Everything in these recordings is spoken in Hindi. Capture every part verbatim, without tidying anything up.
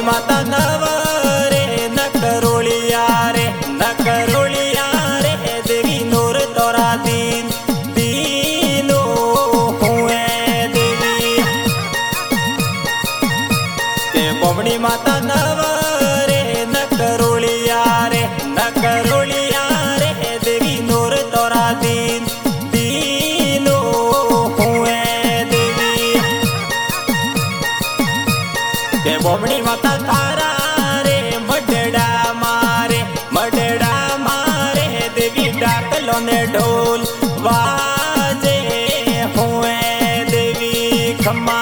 बमणी माता नवरे न करोलिया रे न करोलिया रे देवी नूर तोरा दीन दीनो हुए देवी के बमणी माता नवरे न करोलिया रे न करोलिया रे देवी नूर तोरा दीन दीनो हुए देवी के बमणी माता थारा रे मडड़ा मारे मडड़ा मारे देवी डाकलो ने ढोल वाजे हुए देवी खम्मा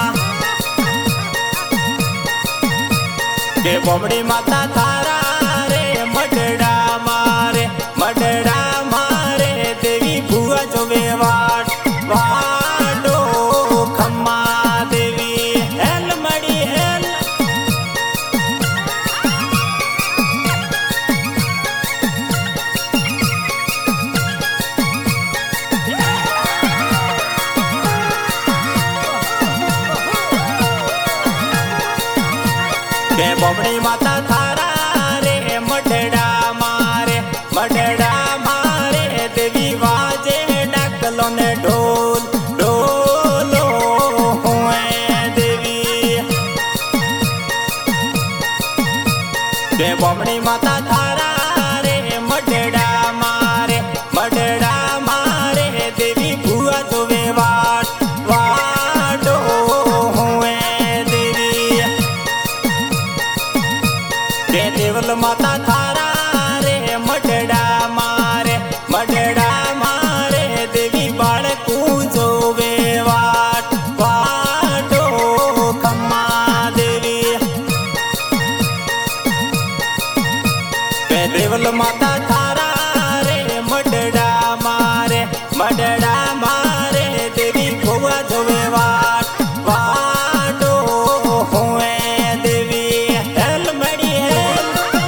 के बमणी माता थारा रे मडड़ा मारे मडड़ा मारे देवी बुआ जो वेवाट वाडो खम्मा देवी हेल मड़ी हेल के बमणी माता थारा रे मडड़ा मारे मडड़ा मारे देवी वाजे डाकलो ने ढोल ढोलो हुए देवी के बमणी माता थारा रे मडड़ा मारे मडड़ा मारे देवी बुआ जो वेवाट वाडो हुए देवी के देवल माता थारा रे मडड़ा मारे मडड़ा मारे देवी बाळकू जो वेवाट वाडो खम्मा देवी के देवल माता थारा रे मडड़ा मारे मडड़ा मारे देवी भुआ जो वेवाट वाडो हुए देवी हेल मड़ी हेल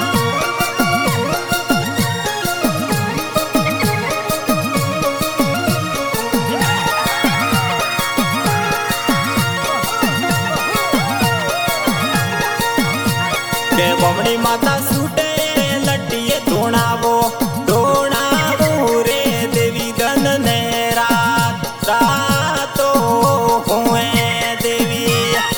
के बमणी माता सूटे लटिए धोणावो धोणावो रे देवी धन ने रात रातो हुए देवी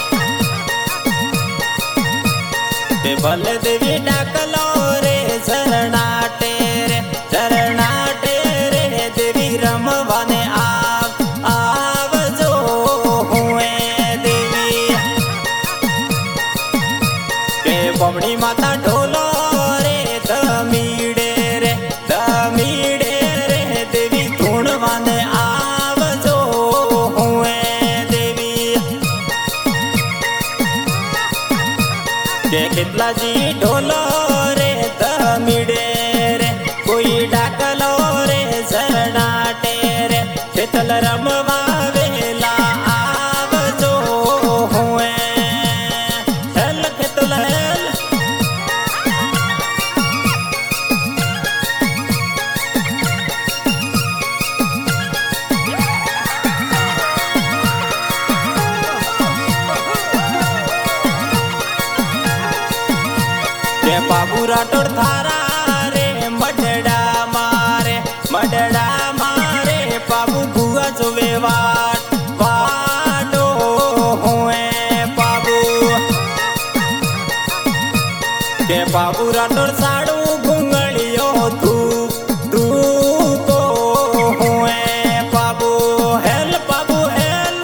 के भल देवी डाकलो रे शरणाटे रे शरणाटे रे देवी रमवाने आव आवजो हुए देवी के बमणी माता ढोलो रे दमीड़े रे दमीड़े रे देवी धुणवाने आवजो हुए देवी के कितला जी ढोलो रे दमीड़े रे कोई डाकलो रे शरणाटे रे केतल रमवा वेला आवजो हुए हेल केतल हेल के बाबू राठौड़ थारा रे मडड़ा मारे मडड़ा मारे बाबू बुआ जो वेवाट वाडो हुए बाबू के बाबू राठौड़ साड़ू घुंगलियो धूप धूपो हुए बाबू हेल बाबू हेल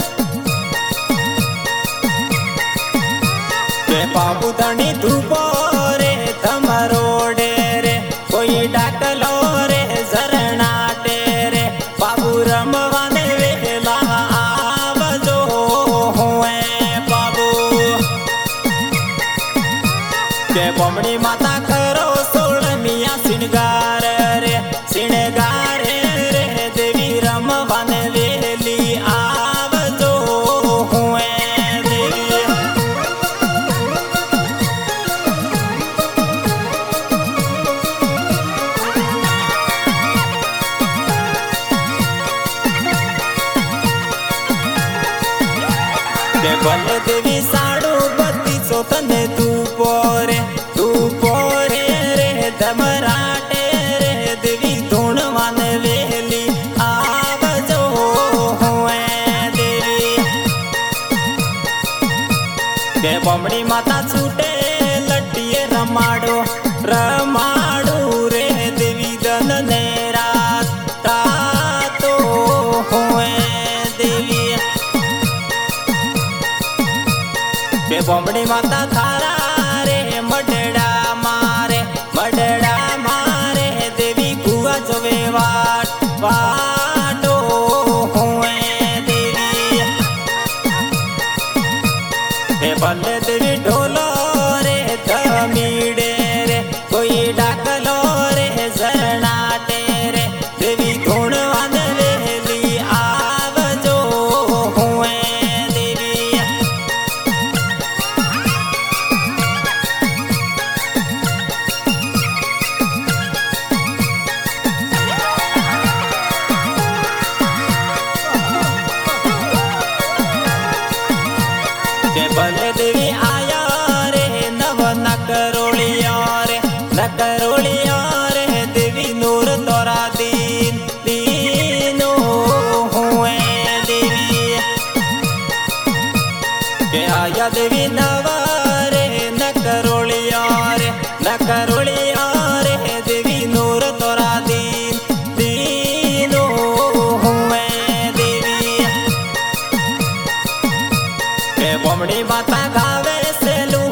के बाबू धनी धूपो रे तमरोडे रे कोई डाकलो रे शरणाटे रे बाबू रमवाने वेला आवजो हुए बाबू के बमणी माता करो सोलमिया सिंगार रे सिंगार रे देवी रमवाने वेली आवजो हुए देवी के बल देवी साड़ू बत्ती सो तने तू पोरे तू पोरे रे धमराटे रे देवी धूण मान वेली आवजो हुए देवी के बमड़ी माता छूटे लट्टिए रमाड़ो रमाड़ू रे देवी दन ने रात रातो हुए देवी के बमड़ी माता थारा रे मडड़ा मारे मडड़ा मारे देवी कुआ जोवे वाट वाटो हुए देवी के बल्ले देवी ढोलो रे धमीड़े रे कोई डाकलो रे झरनाटे रे देवी धूण वान वेली आवजो हुए देवी के बल्ले देवी आया रे नव नकरोलिया रे नकरोलिया रे देवी नूर तोरा दीन दीनो हुए देवी के आया देवी नव रे नकरोलिया रे नकरोलिया रे देवी नूर तोरा दीन दीनो हुए देवी के बमड़ी माता गावे से